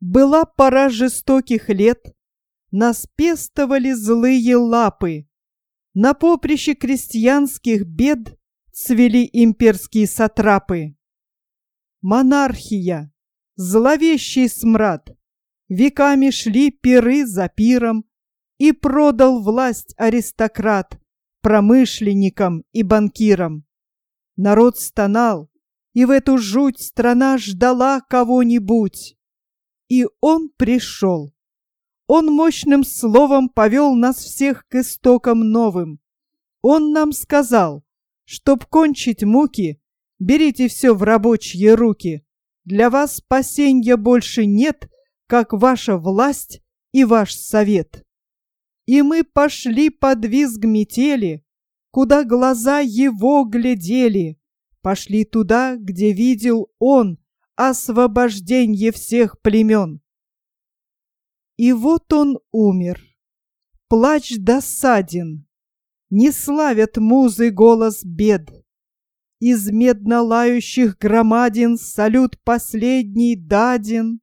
Была пора жестоких лет, нас пестовали злые лапы. На поприще крестьянских бед цвели имперские сатрапы. Монархия, зловещий смрад, веками шли пиры за пиром, и продал власть аристократ промышленникам и банкирам. Народ стонал, и в эту жуть страна ждала кого-нибудь. И он пришел. Он мощным словом повел нас всех к истокам новым. Он нам сказал, чтоб кончить муки, берите все в рабочие руки. Для вас спасенья больше нет, как ваша власть и ваш совет. И мы пошли под визг метели, куда глаза его глядели. Пошли туда, где видел он освобожденье всех племен. И вот он умер. Плач досаден. Не славят музы голос бед. Из медно лающих громадин салют последний даден.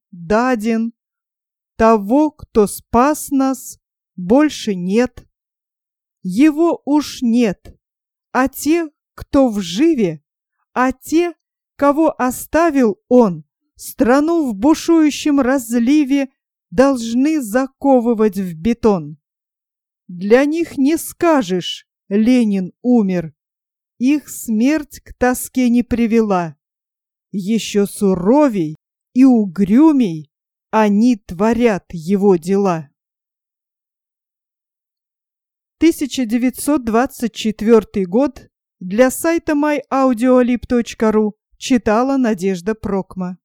Того, кто спас нас, больше нет. Его уж нет. А те, кто вживе, а те, кого оставил он, страну в бушующем разливе должны заковывать в бетон. Для них не скажешь: Ленин умер. Их смерть к тоске не привела. Еще суровей и угрюмей они творят его дела. 1924 год. Для сайта myaudiolib.ru читала Надежда Прокма.